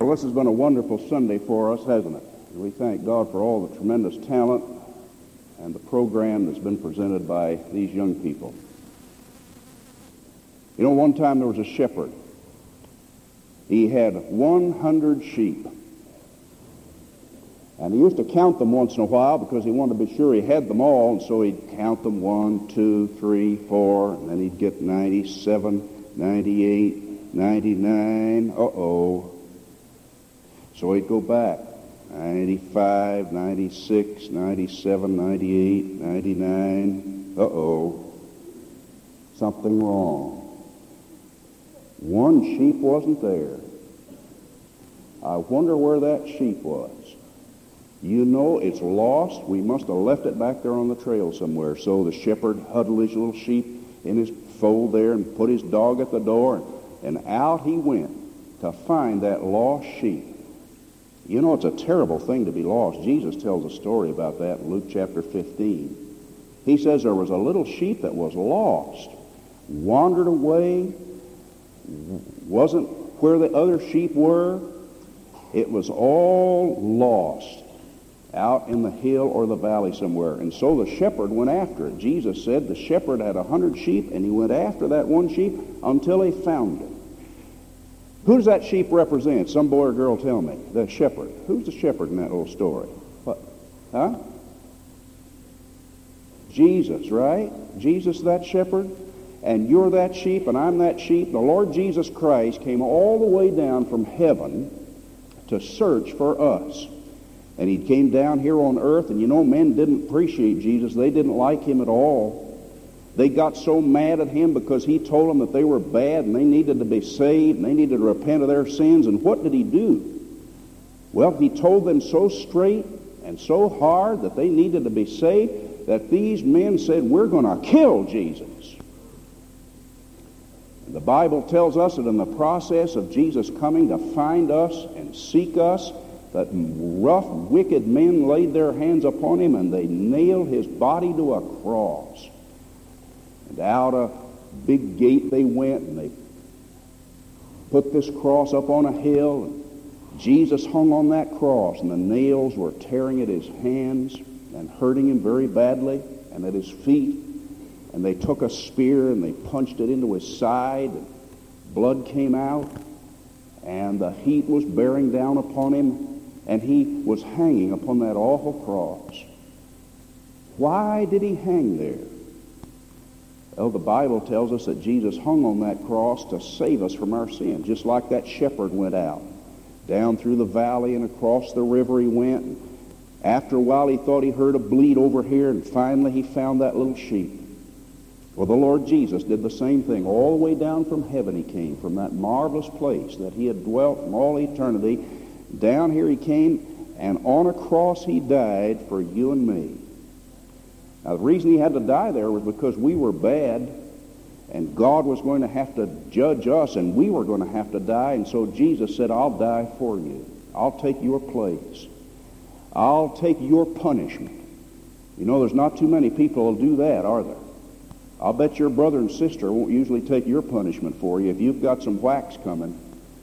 Well, this has been a wonderful Sunday for us, hasn't it? And we thank God for all the tremendous talent and the program that's been presented by these young people. You know, one time there was a shepherd. He had 100 sheep. And he used to count them once in a while because he wanted to be sure he had them all, and so he'd count them 1, 2, 3, 4, and then he'd get 97, 98, 99. Uh-oh. So he'd go back. 95, 96, 97, 98, 99. Uh-oh. Something wrong. One sheep wasn't there. I wonder where that sheep was. You know, it's lost. We must have left it back there on the trail somewhere. So the shepherd huddled his little sheep in his fold there and put his dog at the door, and out he went to find that lost sheep. You know, it's a terrible thing to be lost. Jesus tells a story about that in Luke chapter 15. He says there was a little sheep that was lost, wandered away, wasn't where the other sheep were. It was all lost out in the hill or the valley somewhere. And so the shepherd went after it. Jesus said the shepherd had 100 sheep, and he went after that one sheep until he found it. Who does that sheep represent? Some boy or girl tell me. The shepherd. Who's the shepherd in that little story? What? Huh? Jesus, right? Jesus, that shepherd? And you're that sheep, and I'm that sheep. The Lord Jesus Christ came all the way down from heaven to search for us. And he came down here on earth, and you know, men didn't appreciate Jesus. They didn't like him at all. They got so mad at him because he told them that they were bad and they needed to be saved and they needed to repent of their sins. And what did he do? Well, he told them so straight and so hard that they needed to be saved that these men said, we're going to kill Jesus. And the Bible tells us that in the process of Jesus coming to find us and seek us, that rough, wicked men laid their hands upon him and they nailed his body to a cross. And out a big gate they went, and they put this cross up on a hill, and Jesus hung on that cross, and the nails were tearing at his hands and hurting him very badly, and at his feet. And they took a spear and they punched it into his side, and blood came out, and the heat was bearing down upon him, and he was hanging upon that awful cross. Why did he hang there? Well, the Bible tells us that Jesus hung on that cross to save us from our sins, just like that shepherd went out. Down through the valley and across the river he went. And after a while he thought he heard a bleat over here, and finally he found that little sheep. Well, the Lord Jesus did the same thing. All the way down from heaven he came, from that marvelous place that he had dwelt from all eternity. Down here he came, and on a cross he died for you and me. Now, the reason he had to die there was because we were bad, and God was going to have to judge us, and we were going to have to die. And so Jesus said, I'll die for you. I'll take your place. I'll take your punishment. You know, there's not too many people who'll do that, are there? I'll bet your brother and sister won't usually take your punishment for you. If you've got some whacks coming,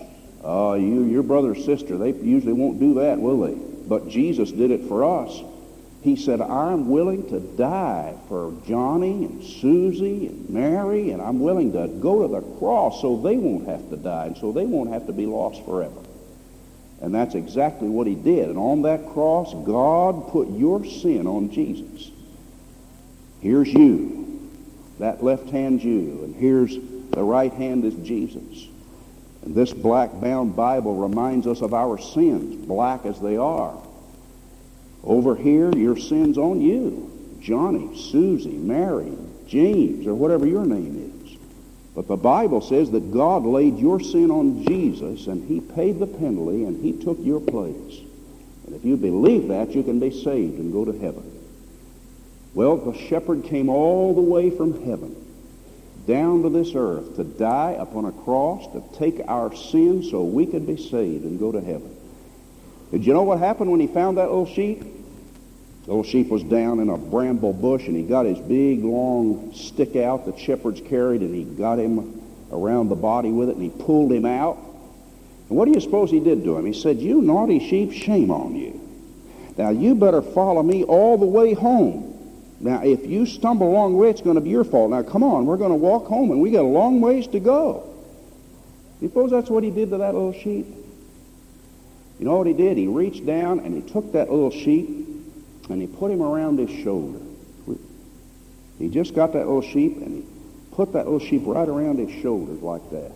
your brother or sister, they usually won't do that, will they? But Jesus did it for us. He said, I'm willing to die for Johnny and Susie and Mary, and I'm willing to go to the cross so they won't have to die and so they won't have to be lost forever. And that's exactly what he did. And on that cross, God put your sin on Jesus. Here's you. That left hand's you. And here's the right hand is Jesus. And this black-bound Bible reminds us of our sins, black as they are. Over here, your sin's on you. Johnny, Susie, Mary, James, or whatever your name is. But the Bible says that God laid your sin on Jesus, and he paid the penalty, and he took your place. And if you believe that, you can be saved and go to heaven. Well, the shepherd came all the way from heaven down to this earth to die upon a cross, to take our sins so we could be saved and go to heaven. Did you know what happened when he found that little sheep? The little sheep was down in a bramble bush, and he got his big, long stick out that shepherds carried, and he got him around the body with it, and he pulled him out. And what do you suppose he did to him? He said, "You naughty sheep, shame on you. Now you better follow me all the way home. Now if you stumble along the way, it's going to be your fault. Now come on, we're going to walk home, and we got a long ways to go." You suppose that's what he did to that little sheep? You know what he did? He reached down and he took that little sheep and he put him around his shoulder. He just got that little sheep and he put that little sheep right around his shoulders like that.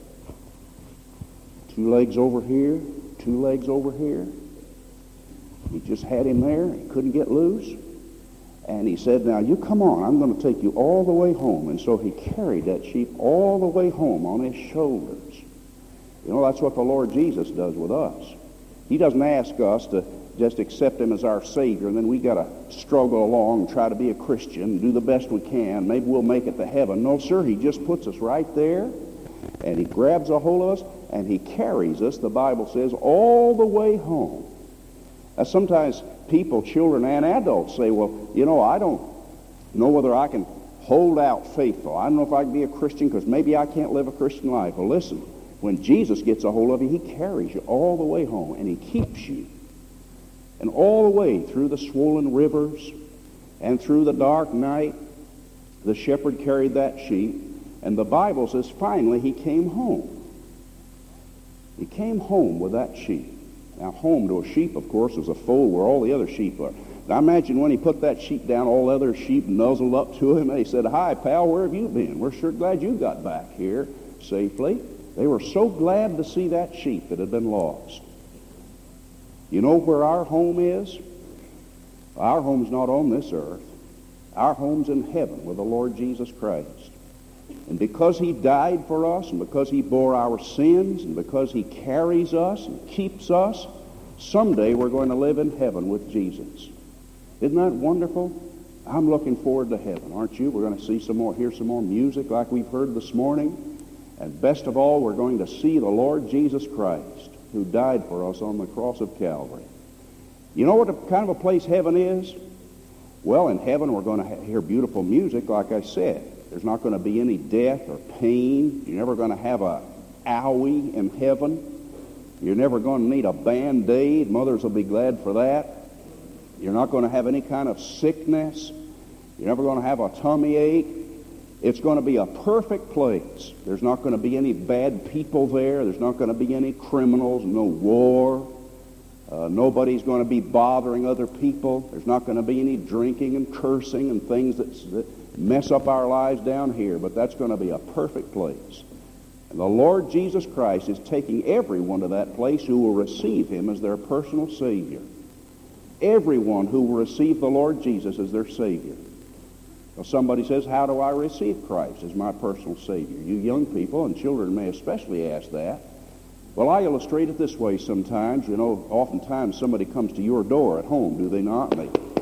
2 legs over here, 2 legs over here. He just had him there. He couldn't get loose. And he said, "Now you come on, I'm going to take you all the way home." And so he carried that sheep all the way home on his shoulders. You know, that's what the Lord Jesus does with us. He doesn't ask us to just accept him as our Savior, and then we got to struggle along and try to be a Christian and do the best we can. Maybe we'll make it to heaven. No, sir, he just puts us right there, and he grabs a hold of us, and he carries us, the Bible says, all the way home. Now, sometimes people, children and adults, say, "Well, you know, I don't know whether I can hold out faithful. I don't know if I can be a Christian because maybe I can't live a Christian life." Well, listen, when Jesus gets a hold of you, he carries you all the way home, and he keeps you. And all the way through the swollen rivers and through the dark night, the shepherd carried that sheep, and the Bible says finally he came home. He came home with that sheep. Now, home to a sheep, of course, is a fold where all the other sheep are. Now, imagine when he put that sheep down, all the other sheep nuzzled up to him, and he said, "Hi, pal, where have you been? We're sure glad you got back here safely." They were so glad to see that sheep that had been lost. You know where our home is? Our home's not on this earth. Our home's in heaven with the Lord Jesus Christ. And because he died for us, and because he bore our sins, and because he carries us and keeps us, someday we're going to live in heaven with Jesus. Isn't that wonderful? I'm looking forward to heaven, aren't you? We're going to hear some more music like we've heard this morning. And best of all, we're going to see the Lord Jesus Christ, who died for us on the cross of Calvary. You know what kind of a place heaven is? Well, in heaven we're going to hear beautiful music, like I said. There's not going to be any death or pain. You're never going to have a owie in heaven. You're never going to need a Band-Aid. Mothers will be glad for that. You're not going to have any kind of sickness. You're never going to have a tummy ache. It's going to be a perfect place. There's not going to be any bad people there. There's not going to be any criminals, no war. Nobody's going to be bothering other people. There's not going to be any drinking and cursing and things that mess up our lives down here. But that's going to be a perfect place. And the Lord Jesus Christ is taking everyone to that place who will receive him as their personal Savior. Everyone who will receive the Lord Jesus as their Savior. Well, somebody says, "How do I receive Christ as my personal Savior?" You young people and children may especially ask that. Well, I illustrate it this way sometimes. You know, oftentimes somebody comes to your door at home, do they not?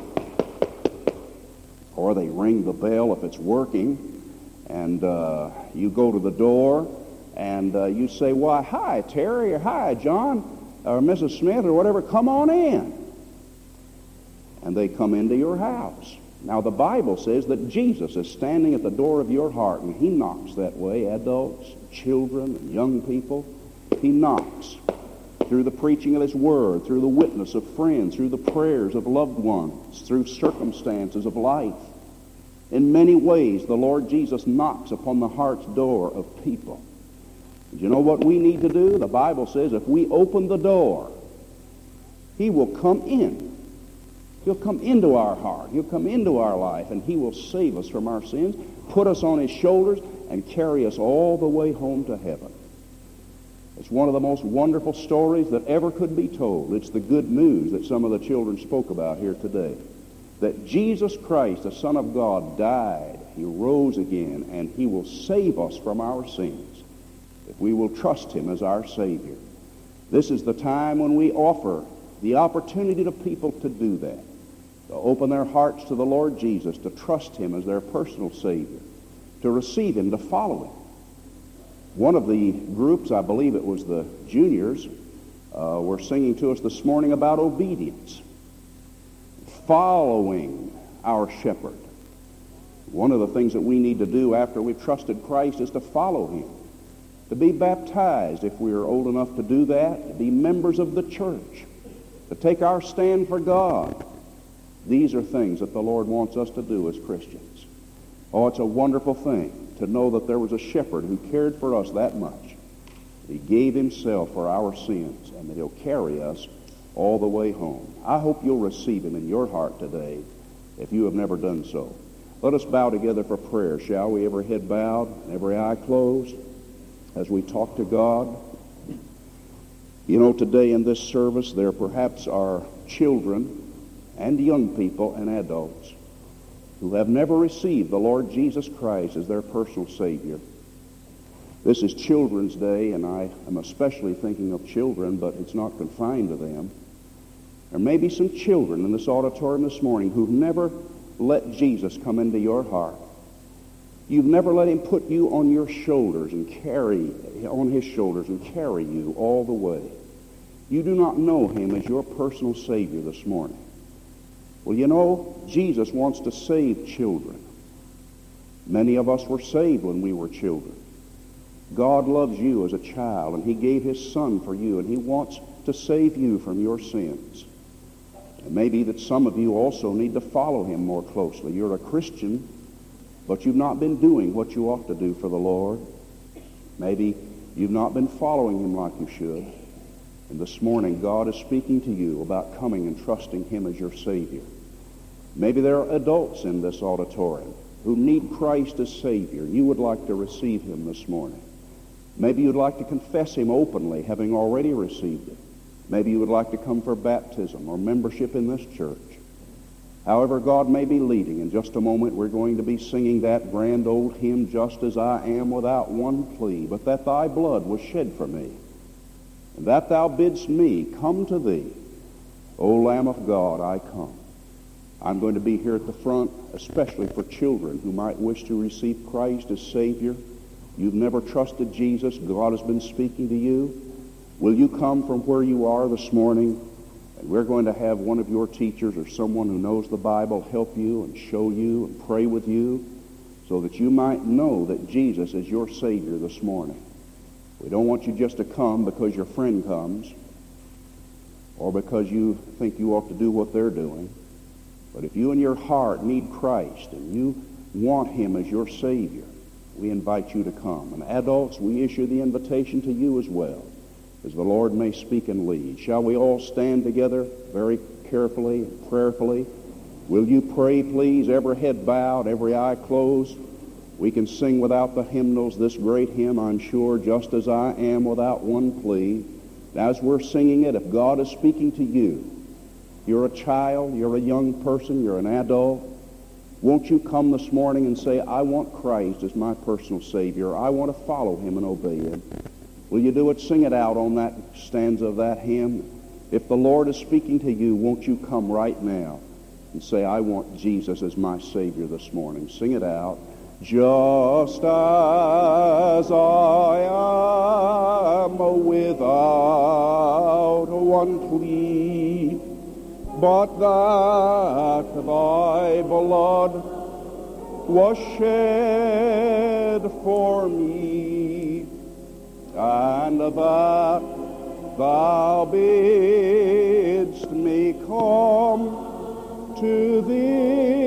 Or they ring the bell if it's working, and you go to the door, and you say, "Why, hi, Terry," or "Hi, John," or "Mrs. Smith," or whatever, "come on in." And they come into your house. Now, the Bible says that Jesus is standing at the door of your heart, and he knocks that way, adults, children, and young people. He knocks through the preaching of his word, through the witness of friends, through the prayers of loved ones, through circumstances of life. In many ways, the Lord Jesus knocks upon the heart's door of people. And you know what we need to do? The Bible says if we open the door, he will come in. He'll come into our heart. He'll come into our life, and he will save us from our sins, put us on his shoulders, and carry us all the way home to heaven. It's one of the most wonderful stories that ever could be told. It's the good news that some of the children spoke about here today. That Jesus Christ, the Son of God, died, he rose again, and he will save us from our sins if we will trust him as our Savior. This is the time when we offer the opportunity to people to do that. To open their hearts to the Lord Jesus, to trust him as their personal Savior, to receive him, to follow him. One of the groups, I believe it was the juniors, were singing to us this morning about obedience, following our shepherd. One of the things that we need to do after we've trusted Christ is to follow him, to be baptized if we are old enough to do that, to be members of the church, to take our stand for God. These are things that the Lord wants us to do as Christians. Oh, it's a wonderful thing to know that there was a shepherd who cared for us that much. He gave himself for our sins, and that he'll carry us all the way home. I hope you'll receive him in your heart today if you have never done so. Let us bow together for prayer, shall we? Every head bowed and every eye closed as we talk to God. You know, today in this service there perhaps are children and young people and adults who have never received the Lord Jesus Christ as their personal Savior. This is Children's Day, and I am especially thinking of children, but it's not confined to them. There may be some children in this auditorium this morning who've never let Jesus come into your heart. You've never let him put you on your shoulders and on his shoulders and carry you all the way. You do not know him as your personal Savior this morning. Well, you know, Jesus wants to save children. Many of us were saved when we were children. God loves you as a child, and he gave his Son for you, and he wants to save you from your sins. It may be that some of you also need to follow him more closely. You're a Christian, but you've not been doing what you ought to do for the Lord. Maybe you've not been following him like you should. And this morning, God is speaking to you about coming and trusting him as your Savior. Maybe there are adults in this auditorium who need Christ as Savior. You would like to receive him this morning. Maybe you'd like to confess him openly, having already received it. Maybe you would like to come for baptism or membership in this church. However God may be leading, in just a moment we're going to be singing that grand old hymn, Just As I Am, without one plea, but that thy blood was shed for me, and that thou bidst me come to thee. O Lamb of God, I come. I'm going to be here at the front, especially for children who might wish to receive Christ as Savior. You've never trusted Jesus. God has been speaking to you. Will you come from where you are this morning? And we're going to have one of your teachers or someone who knows the Bible help you and show you and pray with you so that you might know that Jesus is your Savior this morning. We don't want you just to come because your friend comes or because you think you ought to do what they're doing. But if you in your heart need Christ and you want him as your Savior, we invite you to come. And adults, we issue the invitation to you as well, as the Lord may speak and lead. Shall we all stand together very carefully and prayerfully? Will you pray, please, every head bowed, every eye closed? We can sing without the hymnals this great hymn, I'm sure, Just As I Am, without one plea. As we're singing it, if God is speaking to you, you're a child, you're a young person, you're an adult, won't you come this morning and say, I want Christ as my personal Savior. I want to follow him and obey him. Will you do it? Sing it out on that stanza of that hymn. If the Lord is speaking to you, won't you come right now and say, I want Jesus as my Savior this morning. Sing it out. Just as I am without one plea, but that thy blood was shed for me, and that thou bidst me come to thee.